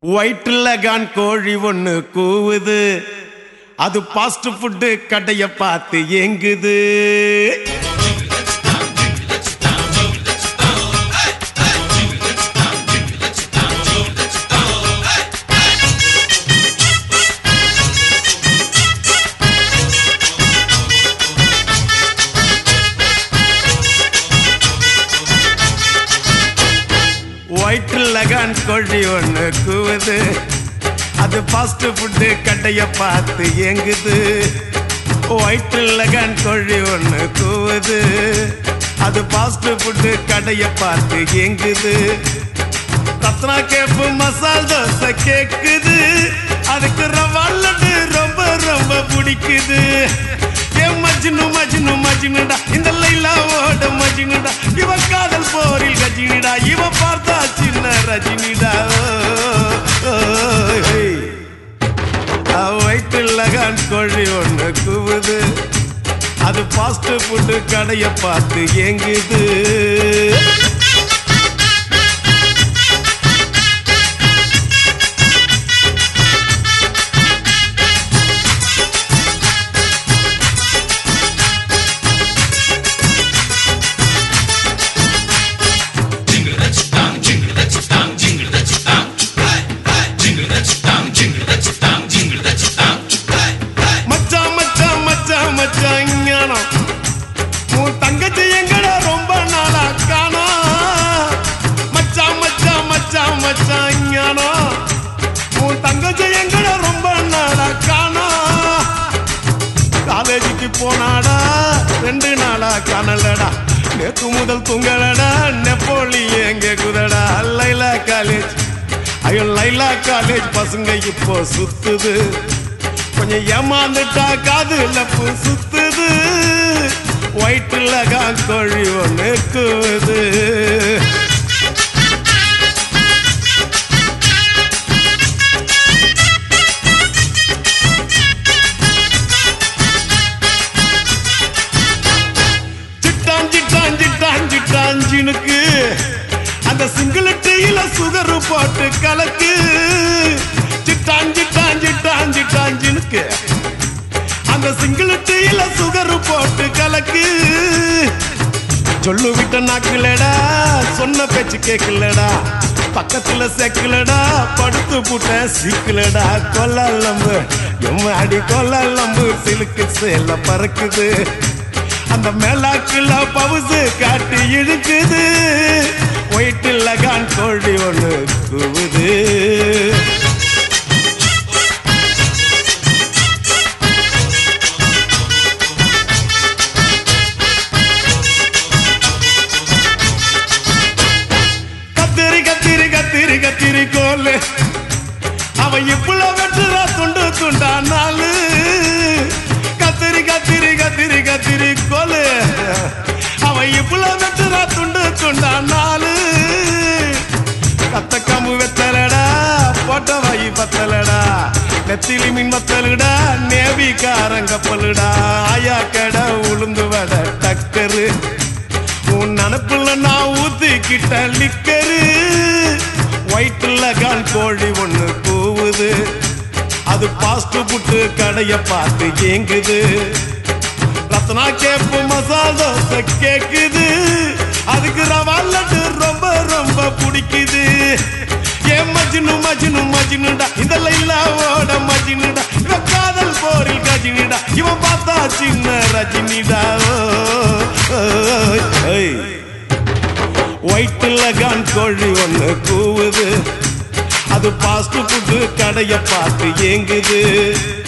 வயிற்றுல கான் கோழி ஒண்ணு கூவுது, அது பாஸ்ட் ஃபுட் கடைய பார்த்து ஏங்குது. வயிற்றுல கான் கோழி ஒண்ணு கூவுது, அது பாஸ்ட் ஃபுட் கடைய பார்த்து ஏங்குது. வயிற்றுல கான் கோழி ஒண்ணு கூவுது, அது பாஸ்ட் ஃபுட் கடைய பார்த்து ஏங்குது. ரத்னா கேப்பு மசால் தோசை கேக்குது, அதுக்கு ரவா லட்டு ரொம்ப ரொம்ப பிடிக்குது. மஜ்னு மஜ்னு மஜ்னுடா, இந்த லைலாவோட மஜ்னுடா, இவ காதல் போரில் கஜினிடா, இவ பார்த்தா சின்ன ரஜினிடா. வயிற்றுல கான் கோழி ஒண்ணு கூவுது, அது பாஸ்ட் ஃபுட் கடைய பார்த்து ஏங்குது. உன் தங்கச்சி எங்கட ரொம்ப நாளா காணா, மச்சான் மச்சான் மச்சான் மச்சான் ஞானோ. உன் தங்கச்சி எங்கட ரொம்ப நாளா காணா, காலேஜுக்கு போனாடா 2 நாளா காணலடா, நேத்து முதல் தூங்கலடா, நெப்போலி எங்க குதடா. லைலா காலேஜ், ஐயோ லைலா காலேஜ் பசங்க இப்போ சுத்துது, கொஞ்சம் ஏமாந்துட்டா காதுல பூ சுத்துது. வயிற்றுல கான் கோழி ஒண்ணு கூவுது. சிட்டான் சிட்டான் சிட்டான் சிட்டான் ஜினுக்கு, அந்த சிங்கிள் டீல சுகர் போட்டு கலக்கு. சிட்டான் சிட்டான் சிட்டான் சிட்டான் ஜினுக்கு, அந்த சிங்கிள் டீல சுகர் போட்டு கலக்கு. சொல்லு விட்ட நாக்குலடா, சொன்ன பேச்சு கேட்கலடா, பக்கத்துல செக்கலடா, படுத்து புட்ட சீக்கலடா. கொல்லம்பு எம்மாடி கொல்லம்பு, சிலுக்கு சேல பறக்குது, அந்த மேலாக்குல பவுசு காட்டி இழுக்குது. வயிற்றுல கான் கோழி ஒண்ணு கூவுது. கத்திரி கோலு, அவன் இப்பள வெட்டுறா துண்டு துண்டா நாலு. கத்திரி கத்திரி கத்திரி கத்திரி கோலு, அவன் இப்பள வெட்டுறா துண்டு துண்டா நாலு. கத்த கம்பு வெத்தலடா, போட்ட வாயி பத்தலடா, நெத்திலி மீன் மத்தலுடா, நேவி காரங்கப்பலுடா. ஆயா கடை உளுந்து வட டக்கரு, உன் நினப்புல நான் ஊத்திக்கிட்ட லிக்கரு. வயிற்றுல கான் கோழி ஒண்ணு கூவுது, அது பாஸ்ட் ஃபுட் கடைய பார்த்து ஏங்குது. ரத்னா கேப்பு மசால் தோசை கேக்குது, அதுக்கு ரவா லட்டு ரொம்ப ரொம்ப பிடிக்குது. மஜ்னு மஜ்னு மஜ்னுடா, இந்த லைலாவோட மஜ்னுடா, இவ காதல் போரில் கஜினிடா, இவன் பார்த்தா சின்ன ரஜினிடா. வயிற்றுல கான் கோழி ஒண்ணு கூவுது, அது பாஸ்ட் ஃபுட் கடைய பார்த்து ஏங்குது.